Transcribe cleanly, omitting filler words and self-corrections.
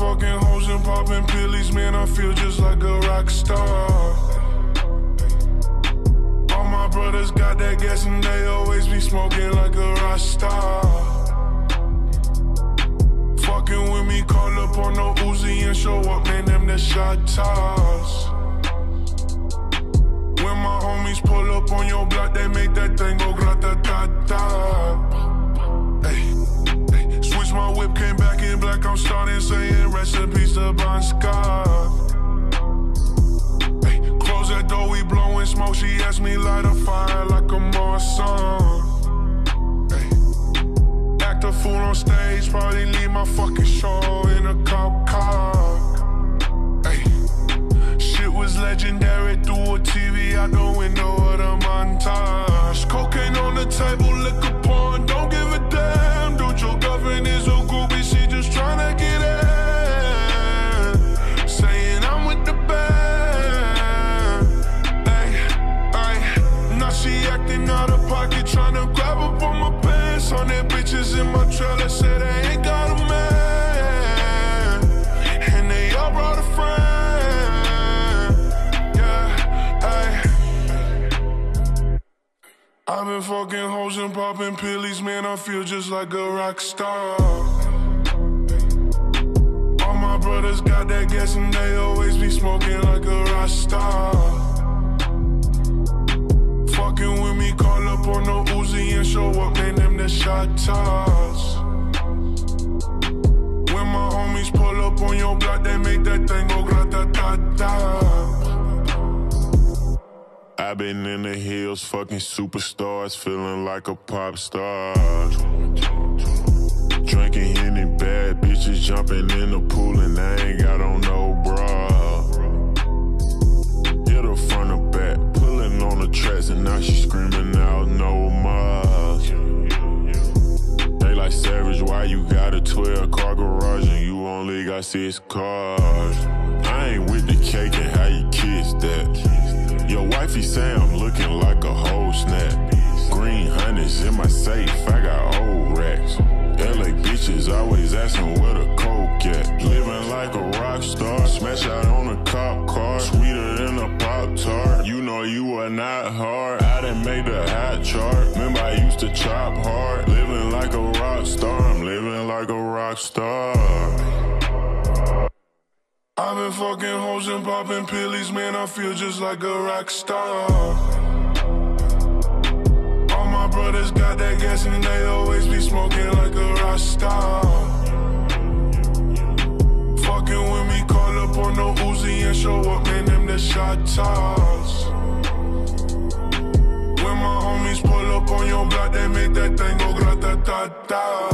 fucking hoes and popping pillies, man, I feel just like a rock star. All my brothers got that gas and they always be smoking like a rock star. Fucking with me, call up on no Uzi and show up, man, them the shot toss. When my homies pull up on your block, they make that thing go grata-ta-ta. Switch my whip, came back in black, I'm starting saying rest in peace to Bon Scott. Close that door, we blowing smoke, she asked me light a fire like a Marsan. Act a fool on stage, probably leave my fucking show in a cop car. Shit was legendary through a TV out the window of the montage. Cocaine on the table, liquor porn, don't give a damn. Dude, your girlfriend is a groupie, she just tryna get in. Saying I'm with the band. Now she acting out of pocket, tryna grab up on my pants. On their bitches in my trailer, say they ain't got a man. And they all brought a friend. I've been fucking hoes and popping pillies, man, I feel just like a rock star. All my brothers got that gas and they always be smoking like a rock star. Fucking with me, call up on no Uzi and show up, man, them the shot toss. When my homies pull up on your block, they make that thing go grata-ta-ta. I've been in the hills, fucking superstars, feeling like a pop star. Drinking Henny, bad bitches jumping in the pool and I ain't got on no bra. Hit her front or back, pulling on the tracks and now she screaming out no more. They like Savage, why you got a 12-car garage and you only got 6 cars? I ain't with the cake and how you kiss that. Your wifey say I'm looking like a whole snap. Green hundreds in my safe, I got old racks. LA bitches always asking where the coke at. Living like a rock star, smash out on a cop car. Sweeter than a Pop-Tart, you know you are not hard. I done made the hot chart, remember I used to chop hard. Living like a rock star, I'm living like a rock star. I've been fucking hoes and popping pillies, man, I feel just like a rock star. All my brothers got that gas and they always be smoking like a rock star. Fucking with me, call up on no Uzi and show up, man, them the shot toss. When my homies pull up on your block, they make that thing go grata-ta-ta.